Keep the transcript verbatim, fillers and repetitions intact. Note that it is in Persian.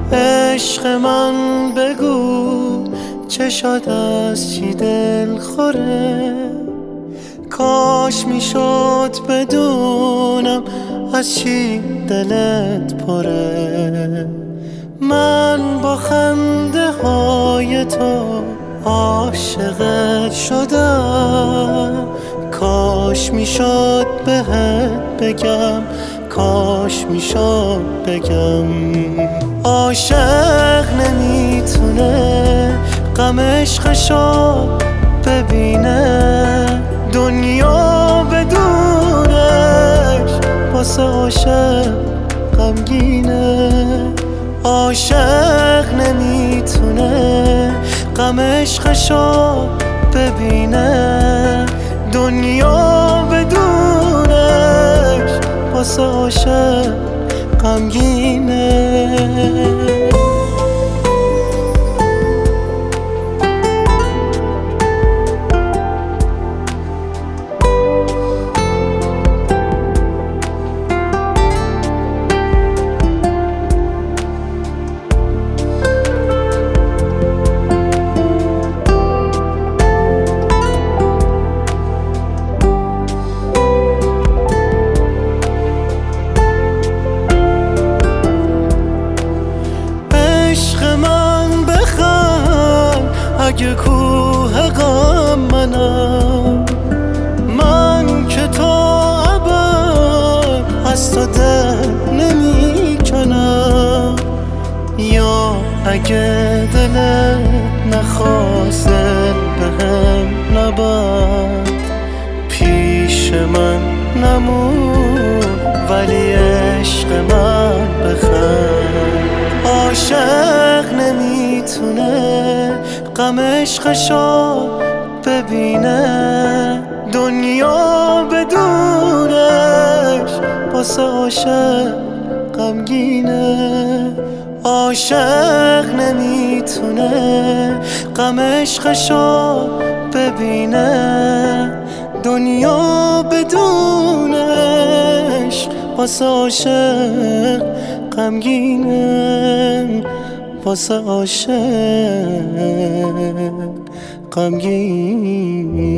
عشق من بگو چه شد، از چی دل خوره؟ کاش میشد بدونم از چی دلت پره. من با خنده های تو عاشقت شدم. کاش میشد بهت بگم، کاش میشد بگم. عاشق نمیتونه غم عشقشو ببینه، دنیا بدونش واسه عاشق غمگینه. عاشق نمیتونه غم عشقشو ببینه، دنیا بدونش واسه عاشق غمگینه. اگه کوه غم منم، من که تا ابد از تو دل نمی کنم. یا اگه دلت نخواست دل بهم نبند، پیش من نمون ولی عشق من بخند. عاشق نمیتونه غم عشقشو ببینه، دنیا بدونش واسه عاشق غمگینه. عاشق نمیتونه غم عشقشو ببینه، دنیا بدونش واسه عاشق غمگینه، واسه عاشق غمگین.